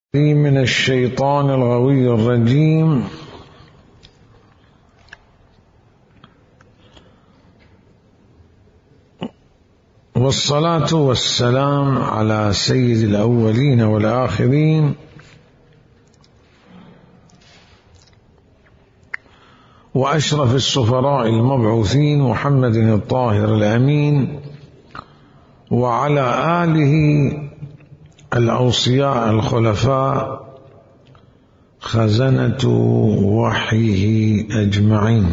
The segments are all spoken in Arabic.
من الشيطان الغوي الرجيم. والصلاة والسلام على سيد الأولين والآخرين وأشرف السفراء المبعوثين محمد الطاهر الأمين وعلى آله الأوصياء الخلفاء خزنة وحيه أجمعين.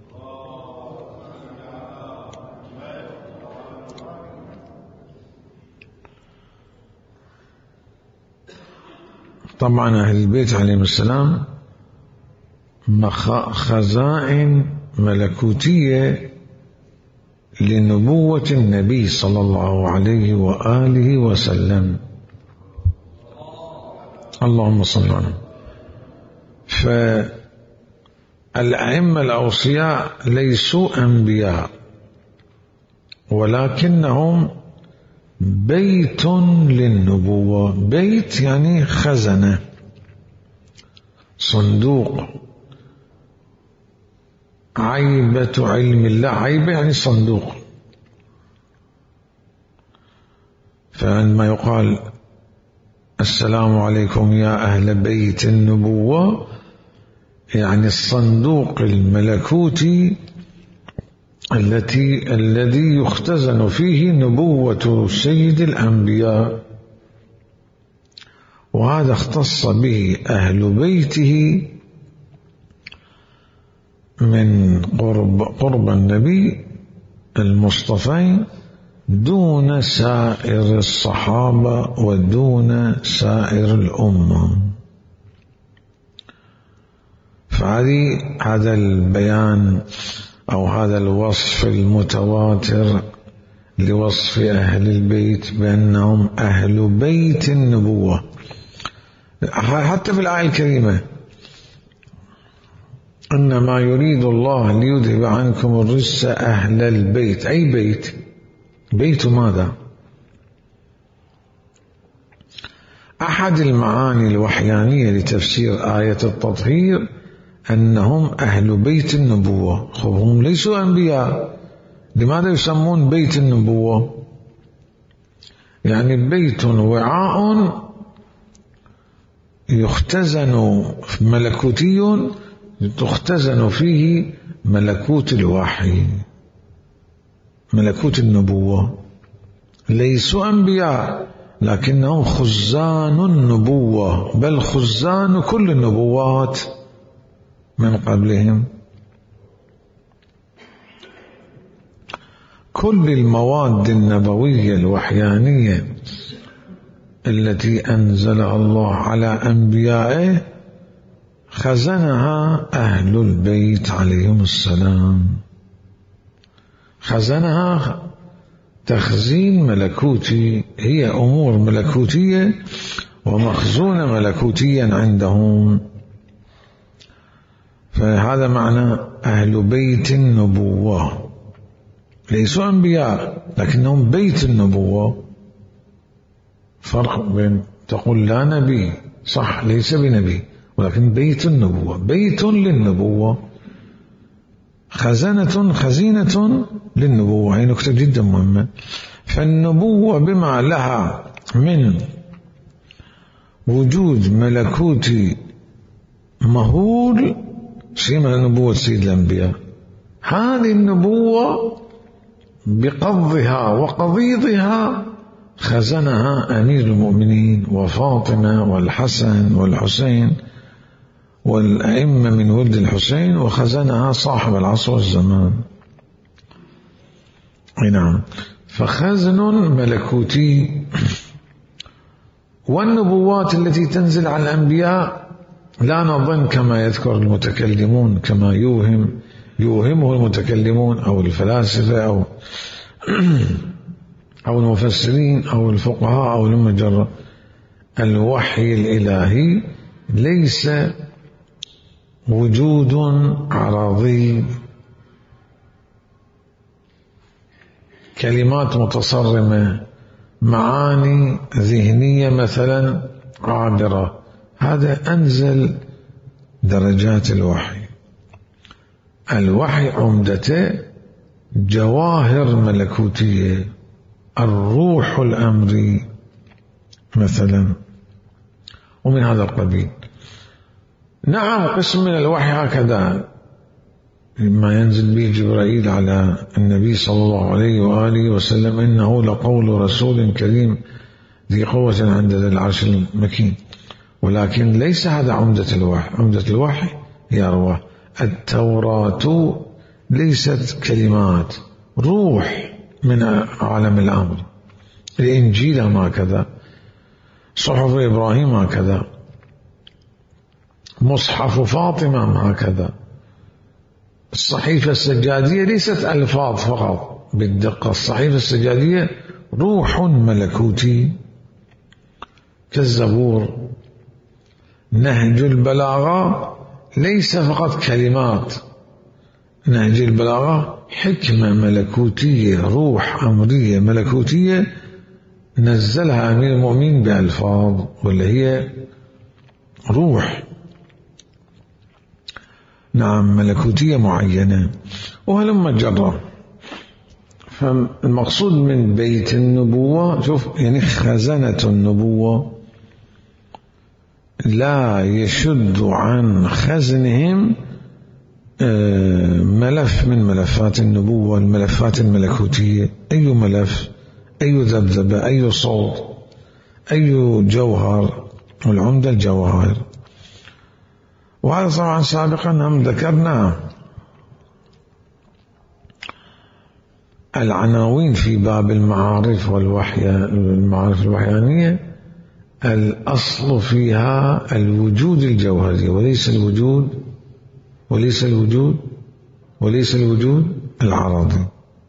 طبعا أهل البيت عليهم السلام خزائن ملكوتية لنبوة النبي صلى الله عليه وآله وسلم. اللهم صل على. فالأئمة الأوصياء ليسوا أنبياء ولكنهم بيت للنبوة. بيت يعني خزنة، صندوق، عيبة علم الله. عيبة يعني صندوق. فعندما يقال السلام عليكم يا أهل بيت النبوة، يعني الصندوق الملكوتي الذي يختزن فيه نبوة سيد الأنبياء، وهذا اختص به أهل بيته من قرب النبي المصطفى دون سائر الصحابة ودون سائر الأمة. هذا البيان أو هذا الوصف المتواتر لوصف أهل البيت بأنهم أهل بيت النبوة. حتى في الآية الكريمة إنما يريد الله ليذهب عنكم الرجس أهل البيت. أي بيت؟ بيت ماذا؟ أحد المعاني الوحيانية لتفسير آية التطهير أنهم أهل بيت النبوة. هم ليسوا أنبياء، لماذا يسمون بيت النبوة؟ يعني بيت وعاء يختزن ملكوتي تختزن فيه ملكوت الوحي، ملكوت النبوة. ليسوا أنبياء لكنهم خزان النبوة، بل خزان كل النبوات من قبلهم. كل المواد النبوية الوحيانية التي أنزلها الله على أنبيائه خزنها أهل البيت عليهم السلام. خزنها تخزين ملكوتي، هي أمور ملكوتية ومخزونة ملكوتيا عندهم. فهذا معنى أهل بيت النبوة. ليسوا أنبياء لكنهم بيت النبوة. فرق بين تقول لا نبي، صح، ليس بنبي، ولكن بيت النبوة، بيت للنبوة، خزينة للنبوة. هي نكتة جدا مهمة. فالنبوة بما لها من وجود ملكوتي مهول سيما نبوة سيد الأنبياء. هذه النبوة بقضها وقضيضها خزنها أمير المؤمنين وفاطمة والحسن والحسين والأئمة من ولد الحسين، وخزنها صاحب العصر والزمان. نعم. فخزن ملكوتي. والنبوات التي تنزل على الأنبياء لا نظن كما يذكر المتكلمون، كما يوهمه المتكلمون أو الفلاسفة أو المفسرين أو الفقهاء أو المجرة. الوحي الإلهي ليس وجود عرضي، كلمات متصرمة، معاني ذهنية مثلا عابرة، هذا أنزل درجات الوحي. الوحي عمدته جواهر ملكوتية، الروح الأمري مثلا، ومن هذا القبيل. نعم قسم من الوحي هكذا ما ينزل به جبرائيل على النبي صلى الله عليه وآله وسلم، إنه لقول رسول كريم ذي قوة عند ذي العرش المكين، ولكن ليس هذا عمدة الوحي. عمدة الوحي هي أرواح. التوراة ليست كلمات، روح من عالم الأمر. الإنجيل هكذا، صحف إبراهيم هكذا، مصحف فاطمة هكذا. الصحيفة السجادية ليست ألفاظ فقط بالدقة، الصحيفة السجادية روح ملكوتي كالزبور. نهج البلاغة ليس فقط كلمات، نهج البلاغة حكمة ملكوتية، روح أمرية ملكوتية نزلها أمير المؤمنين بألفاظ، واللي هي روح نعم ملكوتية معينة. وهلما جرى. فالمقصود من بيت النبوة، شوف يعني خزنة النبوة لا يشد عن خزنهم ملف من ملفات النبوة، الملفات الملكوتية. أي ملف، أي ذبذبة، أي صوت، أي جوهر، والعمدة الجواهر. وهذا طبعا سابقا هم ذكرنا العناوين في باب المعارف المعارف الوحيانية. الأصل فيها الوجود الجوهري وليس الوجود العرضي.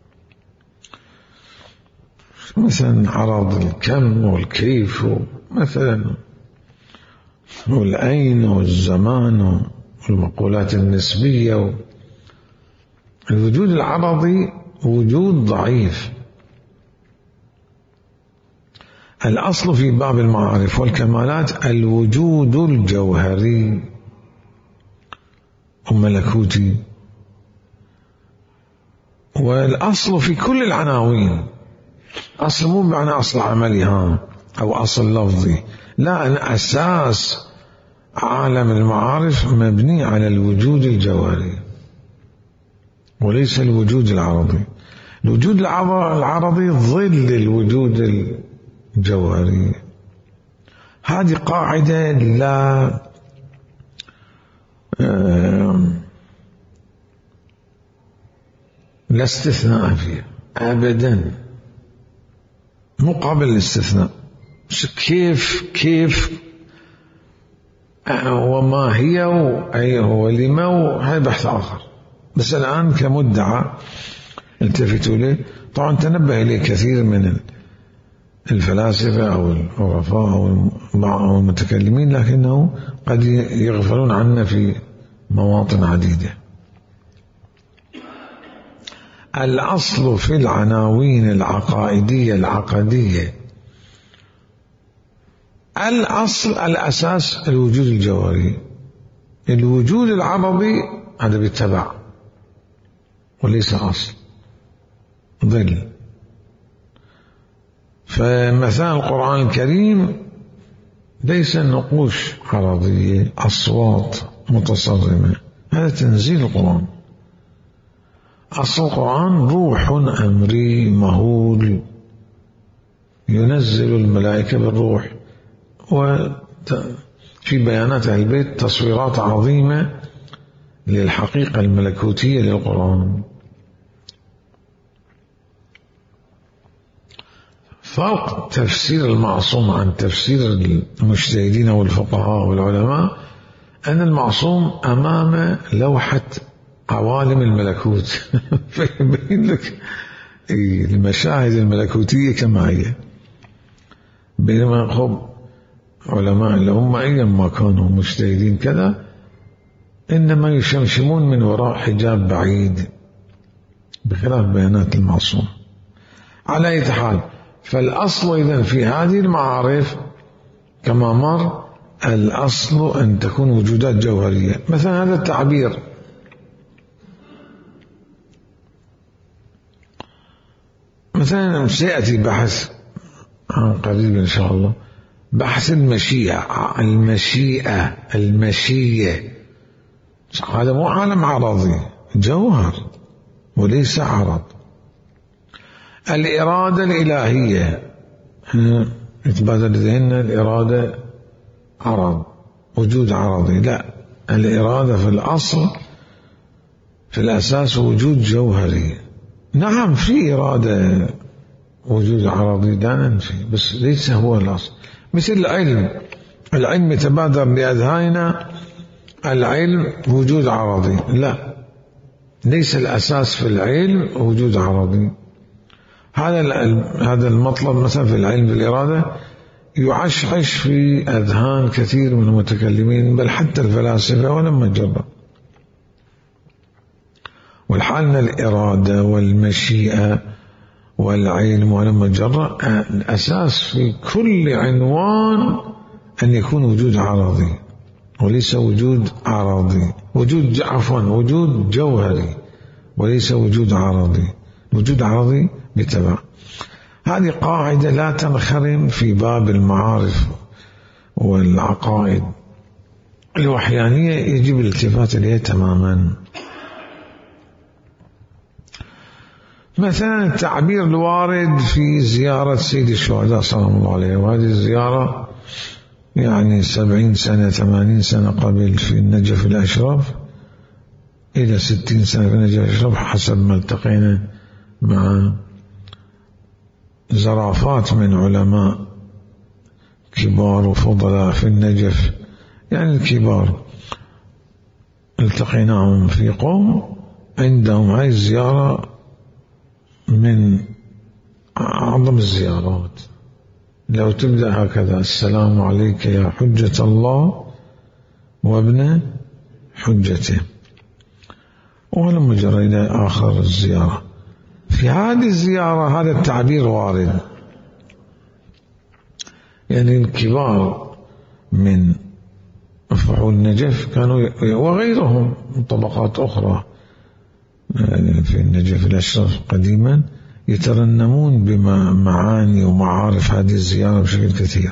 مثلا عرض الكم والكيف مثلا، والأين والزمان والمقولات النسبية. الوجود العرضي وجود ضعيف. الأصل في باب المعارف والكمالات الوجود الجوهري وملكوتي. والأصل في كل العناوين، أصل مو بمعنى أصل عملي أو أصل لفظي، لا، أن أساس عالم المعارف مبني على الوجود الجوهري وليس الوجود العرضي. الوجود العرضي ظل الوجود الجوهري. هذه قاعدة لا استثناء فيها أبدا، مو قابل للاستثناء. كيف وما هي وأي هو لما، هذا بحث آخر. بس الآن كمدعى التفتوا له. طبعا تنبه إليه كثير من الفلاسفة أو العرفاء أو المتكلمين، لكنه قد يغفلون عنا في مواطن عديدة. الأصل في العناوين العقائدية العقدية، الأساس الوجود الجوهري. الوجود العرضي هذا بالتبع وليس أصل، ظل. فمثلا القرآن الكريم ليس نقوش عرضية، أصوات متصرمة، هذا تنزيل القرآن. أصل القرآن روح أمري مهول ينزل الملائكة بالروح. وفي بيانات أهل البيت تصويرات عظيمة للحقيقة الملكوتية للقرآن. فرق تفسير المعصوم عن تفسير المجتهدين والفقهاء والعلماء أن المعصوم أمام لوحة عوالم الملكوت فيبين لك المشاهد الملكوتية كما هي. بينما علماء الأمة أيما كانوا مجتهدين كذا إنما يشمشمون من وراء حجاب بعيد بخلاف بيانات المعصوم. على أي حال، فالأصل إذن في هذه المعارف كما مر الأصل أن تكون وجودات جوهرية. مثلا هذا التعبير مثلا سيأتي بحث عن قريب إن شاء الله، بحث المشيئة هذا مو عالم عرضي، جوهر وليس عرض. الإرادة الإلهية يتبادل ذهننا الإرادة عرض، وجود عرضي، لا، الإرادة في الأصل في الأساس وجود جوهري. نعم في إرادة وجود عرضي لا ننفي، بس ليس هو الأصل. مثل العلم يتبادر بأذهاننا العلم وجود عرضي، لا، ليس الأساس في العلم وجود عرضي. هذا المطلب مثلا في العلم بالإرادة يعشعش في أذهان كثير من المتكلمين، بل حتى الفلاسفة ولما جرب. والحال أن الإرادة والمشيئة والعلم ولما جرب الأساس في كل عنوان أن يكون وجود عرضي وليس وجود عرضي، وجود جوهري وليس وجود عرضي. وجود عرضي بتبع. هذه قاعدة لا تنخرم في باب المعارف والعقائد الوحيانية، يجب الالتفات إليها تماما. مثلا التعبير الوارد في زيارة سيد الشهداء صلى الله عليه، وهذه الزيارة يعني 70 سنة 80 سنة قبل في النجف الأشرف، إلى 60 سنة في النجف الأشرف، حسب ما التقينا مع زرافات من علماء كبار وفضلاء في النجف، يعني الكبار التقيناهم في قوم عندهم هاي الزيارة من أعظم الزيارات. لو تبدأ هكذا: السلام عليك يا حجة الله وابن حجته، ولما جرى إلى آخر الزيارة. في هذه الزيارة هذا التعبير وارد، يعني الكبار من فحول النجف كانوا وغيرهم من طبقات أخرى في النجف الأشرف قديما يترنمون بمعاني ومعارف هذه الزيارة بشكل كثير.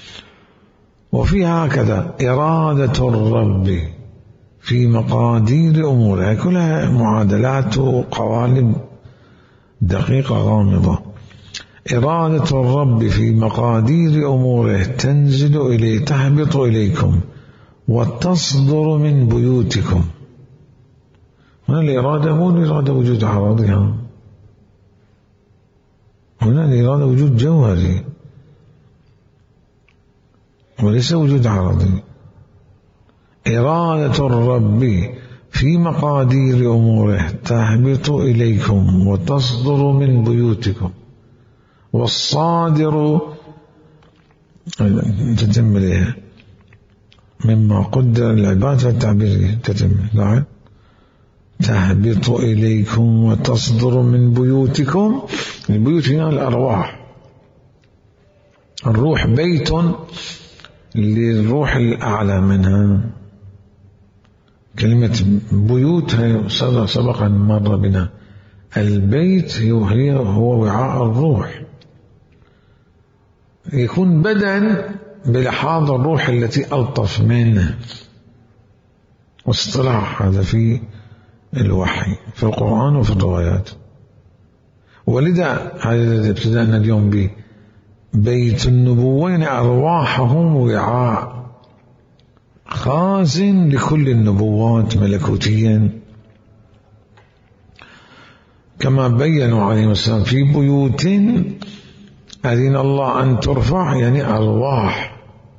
وفيها هكذا: إرادة الرب في مقادير أموره، كلها معادلات وقوالب دقيقة غامضة. إرادة الرب في مقادير أموره تنزل إليه، تهبط إليكم وتصدر من بيوتكم. هنا الإرادة مو الإرادة وجود عرضها، هنا الإرادة وجود جوهري وليس وجود عرضي. إرادة الرب في مقادير أموره تهبط إليكم وتصدر من بيوتكم. والصادر تتم لها مما قدر العباد فالتعبير تتم، لا، تهبط إليكم وتصدر من بيوتكم. البيوت هنا الأرواح، الروح بيت للروح الأعلى منها. كلمة بيوت سبقا مر بنا، البيت هو وعاء الروح، يكون بدن بلحاظ الروح التي ألطف منه. واصطلاح هذا في الوحي في القرآن وفي الروايات. ولذا هذا الذي ابتدأنا اليوم به بيت النبوين، أرواحهم وعاء خازن لكل النبوات ملكوتيا، كما بيّنوا عليه السلام: في بيوت أذن الله أن ترفع، يعني أرواح.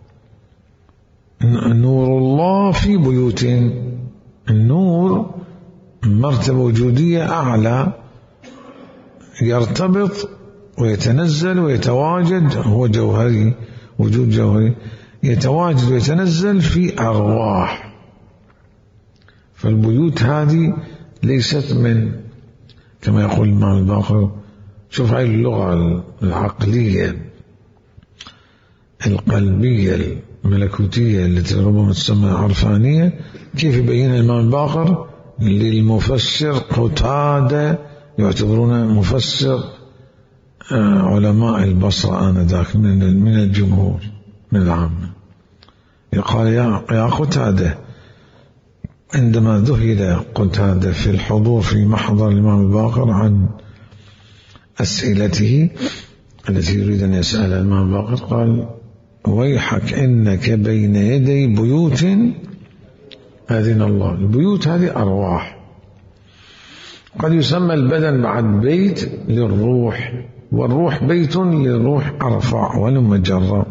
نور الله في بيوت، النور مرتبة وجودية أعلى، يرتبط ويتنزل ويتواجد، هو جوهري، وجود جوهري، يتواجد ويتنزل في أرواح. فالبيوت هذه ليست من، كما يقول الإمام الباقر، شوف هاي اللغة العقلية القلبية الملكوتية التي ربما تسمى عرفانية، كيف يبين الإمام الباقر للمفسر قتادة، يعتبرون مفسر علماء البصرة آنذاك من الجمهور من العامة. يقال يا قتادة، عندما ذهل قتادة في الحضور في محضر الإمام الباقر عن أسئلته التي يريد أن يسأل الإمام الباقر، قال ويحك إنك بين يدي بيوت أذن الله. البيوت هذه أرواح، قد يسمى البدن بعد بيت للروح، والروح بيت للروح أرفع ولمجرة.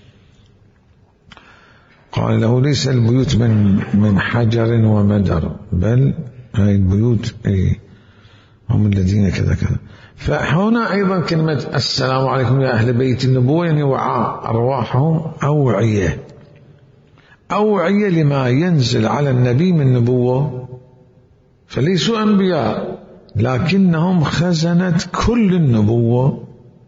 قال له ليس البيوت من حجر ومدر، بل هاي البيوت هم الذين كذا كذا. فهنا أيضا كلمة السلام عليكم يا أهل بيت النبوة، يعني وعاء أرواحهم أوعية لما ينزل على النبي من نبوة، فليسوا أنبياء لكنهم خزنة كل النبوة.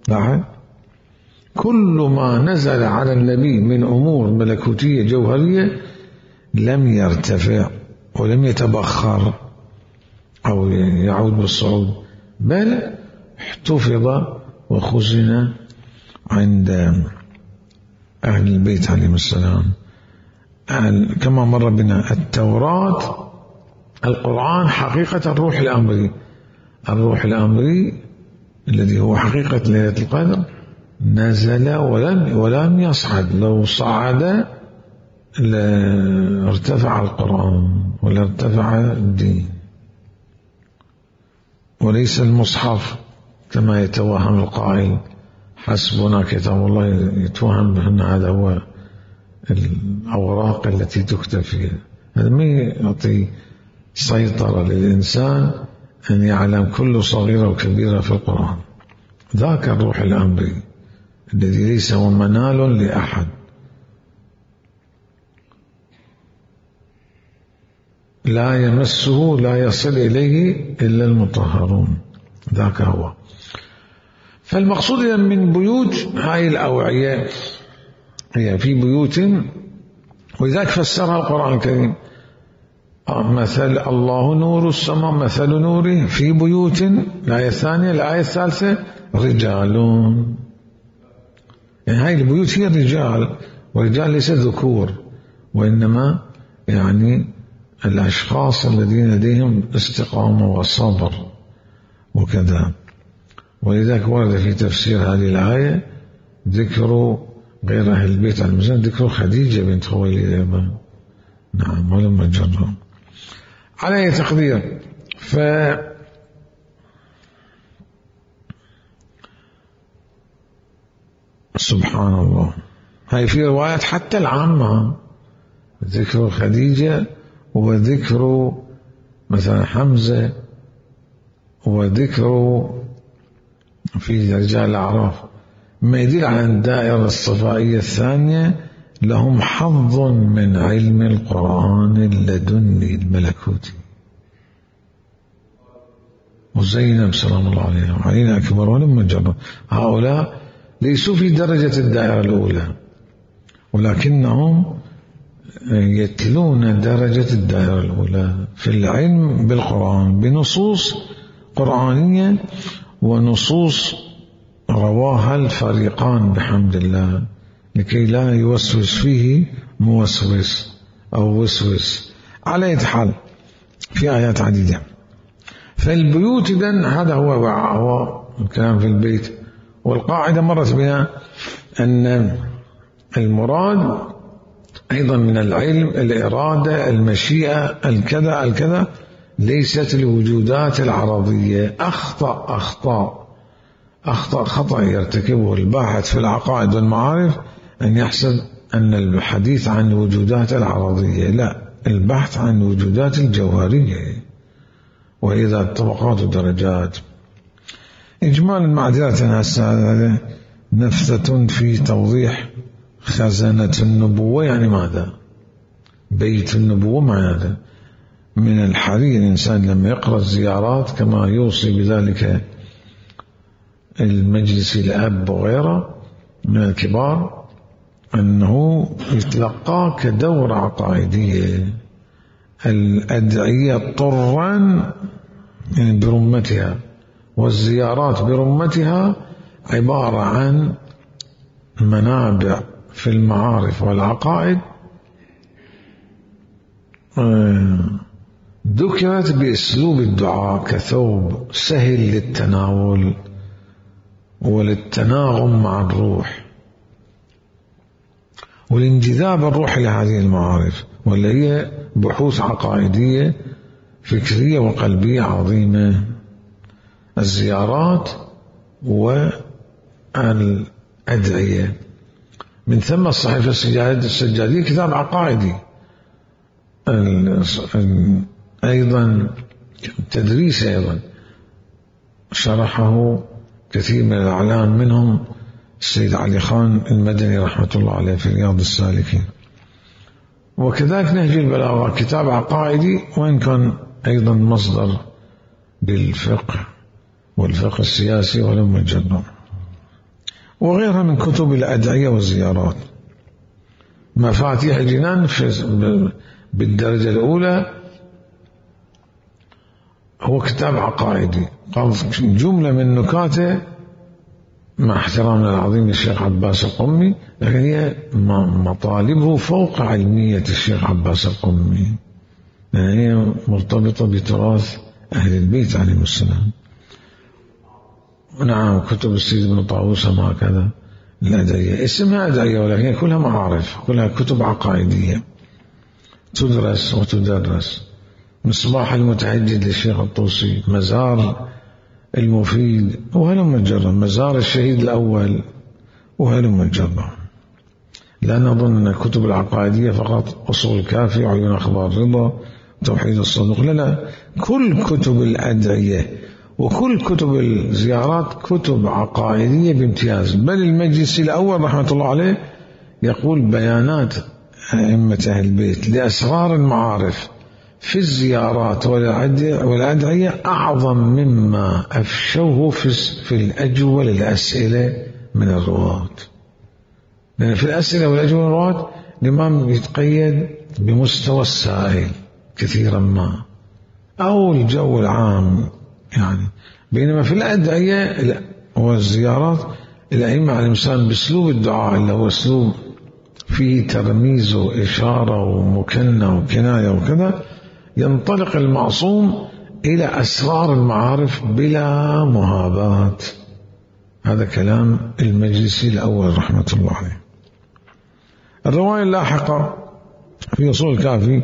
كل ما نزل على النبي من أمور ملكوتية جوهرية لم يرتفع ولم يتبخر أو يعود بالصعود، بل احتفظ وخزن عند أهل البيت عليهم السلام. كما مر بنا التوراة، القرآن حقيقة الروح الأمري، الروح الأمري الذي هو حقيقة ليلة القدر نزل ولم يصعد. لو صعد لارتفع القرآن ولارتفع الدين، وليس المصحف كما يتوهم القائل حسبنا كتاب الله، يتوهم بأن هذا هو الأوراق التي تكتب فيها. هذا ما يعطي سيطرة للإنسان أن يعلم كل صغيرة وكبيرة في القرآن. ذاك الروح الأمري الذي ليس هو منال لأحد. لا يمسه لا يصل إليه إلا المطهرون، ذاك هو. فالمقصود من بيوت هاي الأوعية هي في بيوت، ولذلك فسرها القرآن الكريم مثل الله نور السماء مثل نوره في بيوت. الآية الثانية. الآية الثالثة رجال، يعني هاي البيوت هي الرجال، والرجال ليس ذكور، وإنما يعني الأشخاص الذين لديهم استقامة وصبر وكذا. ولذلك ورد في تفسير هذه الآية ذكر غير أهل البيت على المسلم، ذكر خديجة بنت خويلد. نعم، ولما جرهم على تقدير. سبحان الله، هاي في روايات حتى العامة ذكر خديجة وذكر مثلا حمزة وذكر في رجال الأعراف، ما يدل على الدائرة الصفائية الثانية لهم حظ من علم القرآن اللدني الملكوتي. وزينب سلام الله عليها وعلينا أكبر ولما جرب، هؤلاء ليسوا في درجة الدائرة الأولى، ولكنهم يتلون درجة الدائرة الأولى في العلم بالقرآن بنصوص قرآنية ونصوص رواها الفريقان بحمد الله، لكي لا يوسوس فيه موسوس أو وسوس. على أي حال في آيات عديدة. فالبيوت إذن هذا هو الكلام في البيت. والقاعدة مرت بنا أن المراد أيضا من العلم الإرادة المشيئة الكذا ليست الوجودات العرضية. خطأ يرتكبه الباحث في العقائد والمعارف أن يحسب أن الحديث عن الوجودات العرضية، لا، البحث عن الوجودات الجوهرية، وإذا طبقات ودرجات. إجمالا معذرة هذا نفثة في توضيح خزنة النبوة. يعني ماذا؟ بيت النبوة ماذا؟ من الحري الإنسان لما يقرأ الزيارات كما يوصي بذلك المجلس الأب وغيره من الكبار، أنه يتلقى كدورة عقائدية. الأدعية طرا يعني برمتها، والزيارات برمتها عبارة عن منابع في المعارف والعقائد ذكرت بأسلوب الدعاء كثوب سهل للتناول وللتناغم مع الروح والانجذاب الروح لهذه المعارف، واللي هي بحوث عقائدية فكرية وقلبية عظيمة. الزيارات والأدعية، من ثم الصحيفة السجادية كتاب عقائدي، أيضا تدريس، أيضا شرحه كثير من الأعلام منهم السيد علي خان المدني رحمة الله عليه في رياض السالكين. وكذلك نهج البلاغة كتاب عقائدي، وإن كان أيضا مصدر للفقه والفقه السياسي ولم الجنة، وغيرها من كتب الأدعية والزيارات. مفاتيح الجنان بالدرجة الأولى هو كتاب عقائدي، قال جملة من نكاته مع احترامنا العظيم للشيخ عباس القمي، لكن هي مطالبه فوق علمية الشيخ عباس القمي، يعني هي مرتبطة بتراث أهل البيت عليهم السلام. نعم، كتب السيد بن طاووس هكذا الأدعية، اسمها أدعية ولكن كلها معارف، كلها كتب عقائدية تدرس وتدرس. مصباح المتهجد للشيخ الطوسي، مزار المفيد، وهلم الجرة، مزار الشهيد الأول، وهلم الجرة. لا نظن أن الكتب العقائدية فقط أصول الكافي وعيون أخبار الرضا توحيد الصدوق، لا، كل كتب الأدعية وكل كتب الزيارات كتب عقائدية بامتياز. بل المجلس الأول رحمة الله عليه يقول بيانات أئمة أهل البيت لأسرار المعارف في الزيارات والأدعية أعظم مما أفشوه في الأجوبة الأسئلة من الرواة. لأن في الأسئلة والأجوبة من الرواة الإمام يتقيد بمستوى السائل كثيرا ما أو الجو العام يعني، بينما في الأدعية والزيارات الأئمة على الإنسان بأسلوب الدعاء اللي هو أسلوب فيه ترميز وإشارة ومكنة وكناية وكذا، ينطلق المعصوم إلى أسرار المعارف بلا مهابات. هذا كلام المجلسي الأول رحمة الله عليه. الرواية اللاحقة في أصول الكافي.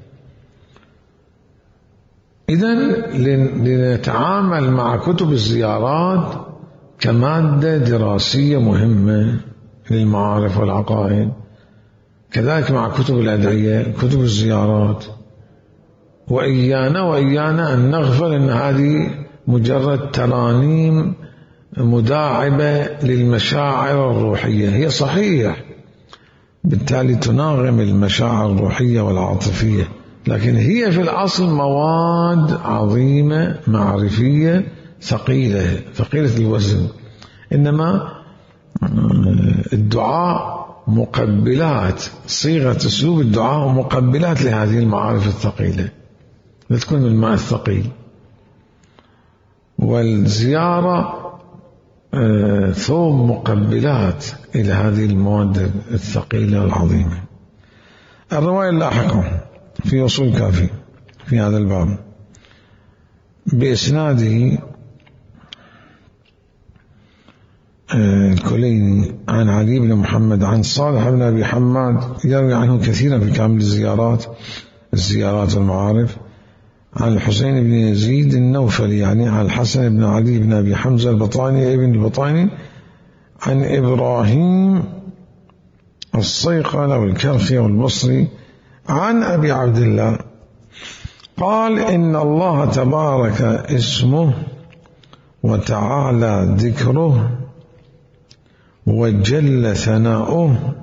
إذن لنتعامل مع كتب الزيارات كمادة دراسية مهمة للمعارف والعقائد، كذلك مع كتب الأدعية كتب الزيارات، وإيانا أن نغفل أن هذه مجرد ترانيم مداعبة للمشاعر الروحية. هي صحيح بالتالي تناغم المشاعر الروحية والعاطفية، لكن هي في الأصل مواد عظيمة معرفية ثقيلة الوزن. إنما الدعاء مقبلات، صيغة أسلوب الدعاء مقبلات لهذه المعارف الثقيلة، لا تكون الماء الثقيل. والزيارة ثوب مقبلات إلى هذه المواد الثقيلة العظيمة. الرواية اللاحقة في أصول الكافي في هذا الباب بإسناده الكليني عن علي بن محمد عن صالح بن أبي حماد، يروي عنه كثيرا في كامل الزيارات والمعارف، عن الحسين بن يزيد النوفلي يعني عن الحسن بن علي بن أبي حمزة البطاني ابن البطاني عن إبراهيم الصيقل والكرخي والبصري عن أبي عبد الله قال إن الله تبارك اسمه وتعالى ذكره وجل ثناؤه.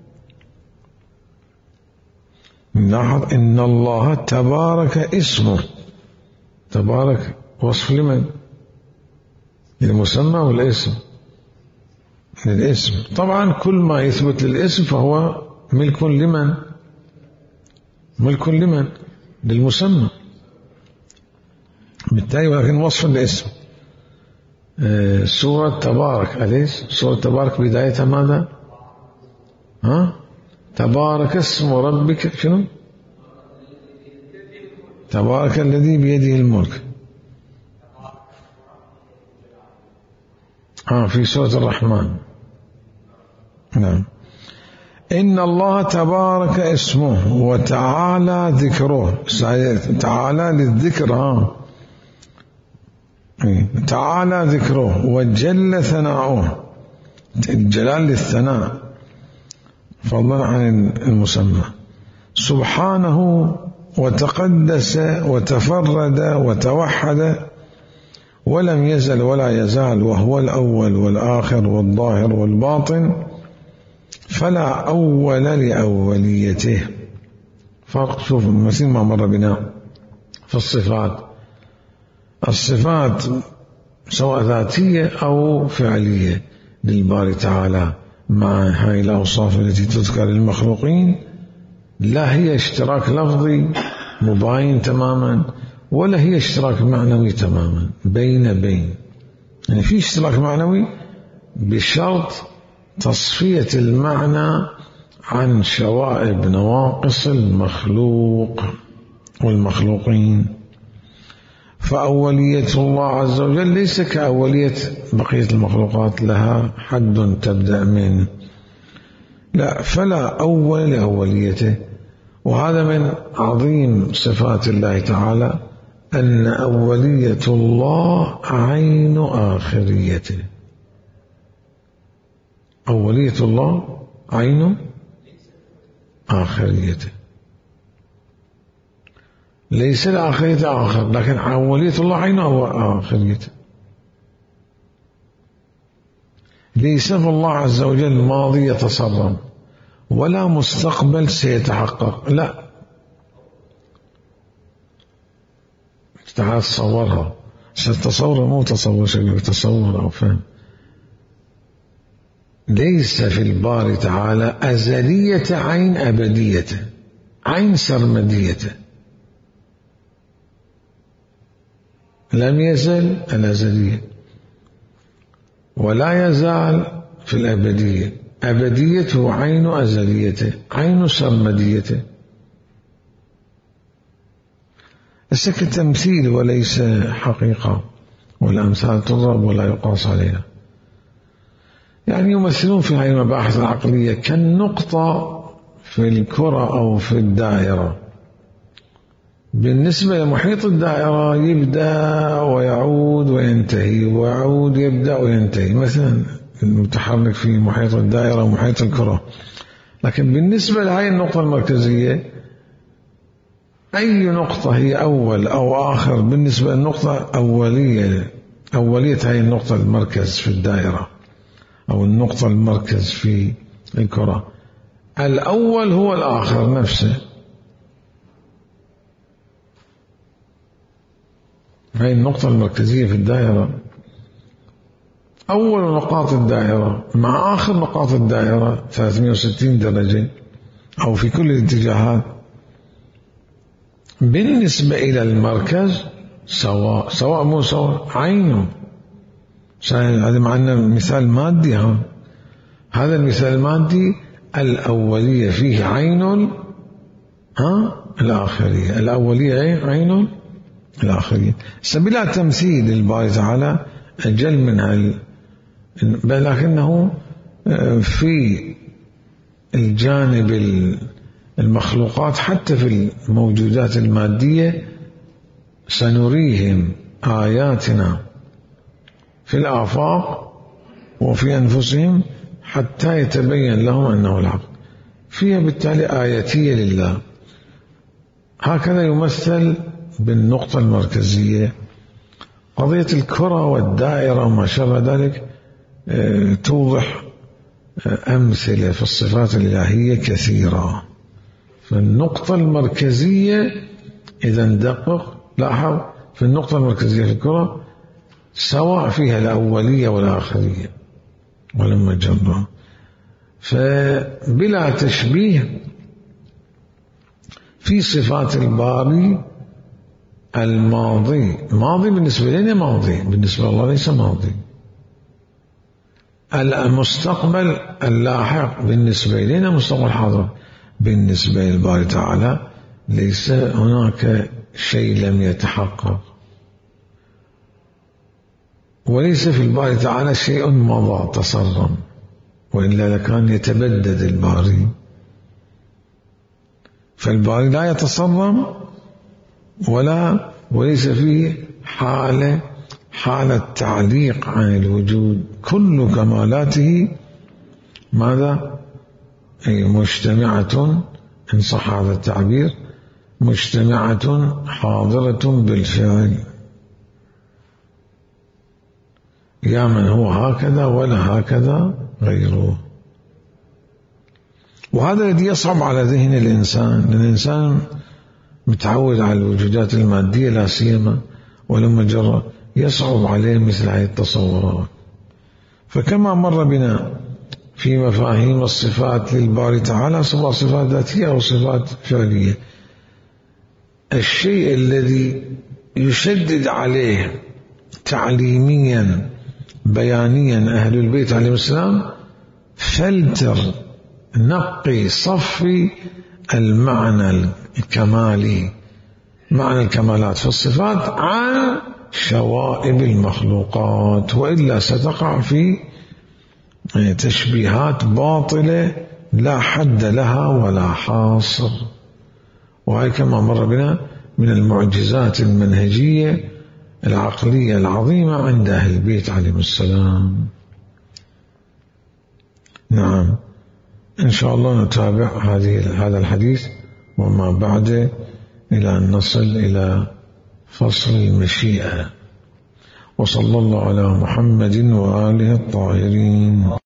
نلاحظ إن الله تبارك اسمه، تبارك وصف لمن؟ المسمى والاسم. للاسم. طبعا كل ما يثبت للاسم فهو ملك لمن؟ ملك لمن؟ للمسمى بالتالي، ولكن وصف الاسم. سورة تبارك، أليس سورة تبارك بدايتها ماذا؟ تبارك اسم ربك، شنو؟ تبارك الذي بيده الملك. في سورة الرحمن. نعم. إن الله تبارك اسمه وتعالى ذكره. تعالى للذكر، تعالى ذكره وجل ثناؤه. الجلال للثناء فضلا عن المسمى. سبحانه وتقدس وتفرد وتوحد ولم يزل ولا يزال، وهو الأول والآخر والظاهر والباطن، فلا أول لأوليته. فرق، شوف مثل ما مر بنا في الصفات. الصفات سواء ذاتية أو فعلية للباري تعالى مع هاي الأوصاف التي تذكر للمخلوقين، لا هي اشتراك لفظي مباين تماما، ولا هي اشتراك معنوي تماما، بين يعني في اشتراك معنوي بشرط تصفية المعنى عن شوائب نواقص المخلوق والمخلوقين. فأولية الله عز وجل ليس كأولية بقية المخلوقات، لها حد تبدأ منه، لا، فلا أول لأوليته. وهذا من عظيم صفات الله تعالى، أن أولية الله عين آخريته. أولية الله عين آخريته، ليس الآخرية آخر، لكن أولية الله عين آخريته. ليس الله عز وجل ماضي يتصرم ولا مستقبل سيتحقق، لا، تعال تصورها. تصور مو تصور شيء، تصور أو فهم. ليس في الباري تعالى أزلية عين أبديته، عين سرمديته. لم يزل الأزلية ولا يزال في الأبدية. أبديته عين أزليته، عين سرمديته. السك تمثيل وليس حقيقة، والأمثال تضرب ولا يقاس عليها. يعني يمثلون في هذه المباحث العقلية كالنقطة في الكرة أو في الدائرة. بالنسبة لمحيط الدائرة يبدأ ويعود وينتهي، ويعود يبدأ وينتهي، مثلا المتحرك في محيط الدائرة ومحيط الكرة. لكن بالنسبة لهذه النقطة المركزية، أي نقطة هي أول أو آخر بالنسبة للنقطة أولية هذه النقطة المركز في الدائرة أو النقطة المركز في الكرة. الأول هو الآخر نفسه. هذه النقطة المركزية في الدائرة، أول نقاط الدائرة مع آخر نقاط الدائرة 360 درجة أو في كل الاتجاهات، بالنسبة إلى المركز سواء مو سواء، عينه. هذا معنى مثال مادي. هذا المثال المادي الأولية فيه عين الآخرية، الأولية عين الآخرية. بلا تمثيل الباري تعالى أجل من لكنه في الجانب المخلوقات حتى في الموجودات المادية سنريهم آياتنا في الآفاق وفي أنفسهم حتى يتبين لهم أنه الحق. فيها بالتالي آياتية لله. هكذا يمثل بالنقطة المركزية. قضية الكرة والدائرة وما شابه ذلك توضح أمثلة في الصفات الإلهية كثيرة. فالنقطة المركزية إذا ندقق لاحظ في النقطة المركزية في الكرة سواء فيها الأولية والآخرية، ولما جرة. فبلا تشبيه في صفات الباري الماضي، ماضي بالنسبة لنا ماضي، بالنسبة لله ليس ماضي. المستقبل اللاحق بالنسبة لنا مستقبل حاضر، بالنسبة للباري تعالى ليس هناك شيء لم يتحقق، وليس في الباري تعالى شيء مضى تصرم، وإلا لكان يتبدد الباري. فالباري لا يتصرم وليس فيه حالة تعليق عن الوجود، كل كمالاته ماذا؟ أي مجتمعة، إن صح هذا التعبير، مجتمعة حاضرة بالفعل، يا من هو هكذا ولا هكذا غيره. وهذا الذي يصعب على ذهن الإنسان، لأن الإنسان متعود على الوجودات المادية لا سيما، ولما جرى يصعب عليه مثل هذه التصورات. فكما مر بنا في مفاهيم الصفات للباري تعالى سواء صفات ذاتية أو صفات فعلية، الشيء الذي يشدد عليه تعليميا بيانيا أهل البيت عليهم السلام فلتر نقي صفي المعنى الكمالي، معنى الكمالات في الصفات عن شوائب المخلوقات، وإلا ستقع في تشبيهات باطلة لا حد لها ولا حاصر. وهي كما مر بنا من المعجزات المنهجية العقلية العظيمة عند أهل البيت عليهم السلام. نعم، إن شاء الله نتابع هذا الحديث وما بعد إلى أن نصل إلى فصل المشيئة. وصلى الله على محمد وآله الطاهرين.